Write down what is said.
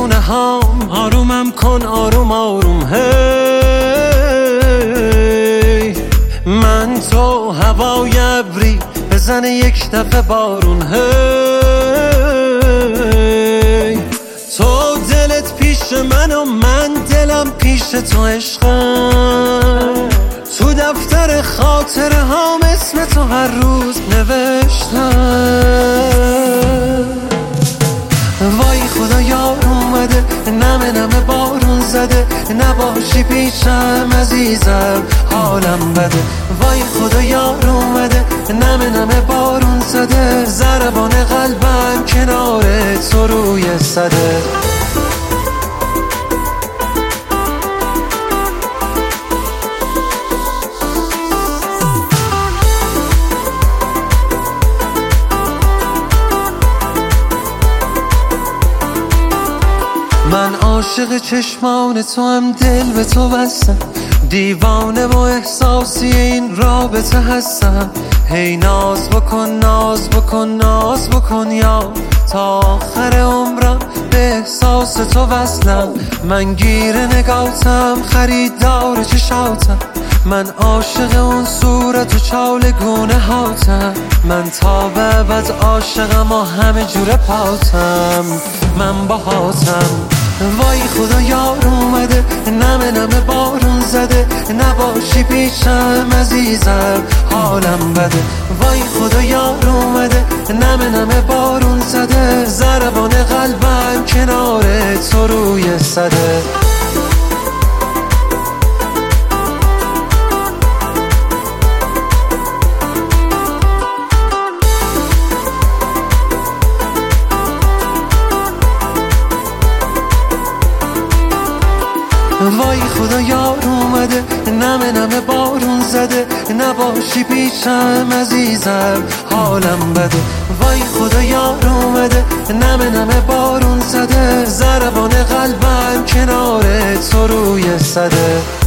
گونه هام. آرومم کن آروم آروم هی. من تو هوای ابری بزنه یک دفعه بارون هی. تو دلت پیش من و من دلم پیش تو عشقم. تو دفتر خاطره هام اسم تو هر روز نوشتم. وای خدا یار اومده نمه نمه بارون زده. نباشی پیشم عزیزم حالم بده. وای خدا یار اومده نمه نمه بارون زده. ضربان قلبم کنار تو روی صده. من عاشق چشمان تو هم دل به تو بستم. دیوانه و احساسی این رابطه هستم. هی ناز بکن ناز بکن ناز بکن یا تا آخر عمرم به احساس تو وصلم. من گیر نگاهتم خریدار چشاتم. من عاشق اون صورت و چالگونه هاتم. من تا به ابد عاشقم و همه جوره پاتم. من باهاتم. وای خدا یار اومده نمه نمه بارون زده. نباشی پیشم عزیزم حالم بده. وای خدا یار اومده نمه نمه بارون زده. ضربان قلبم کنار تو روی صده. وای خدا یار اومده نمه نمه بارون زده. نباشی پیشم عزیزم حالم بده. وای خدا یار اومده نمه نمه بارون زده. ضربان قلبم کنار تو روی صده.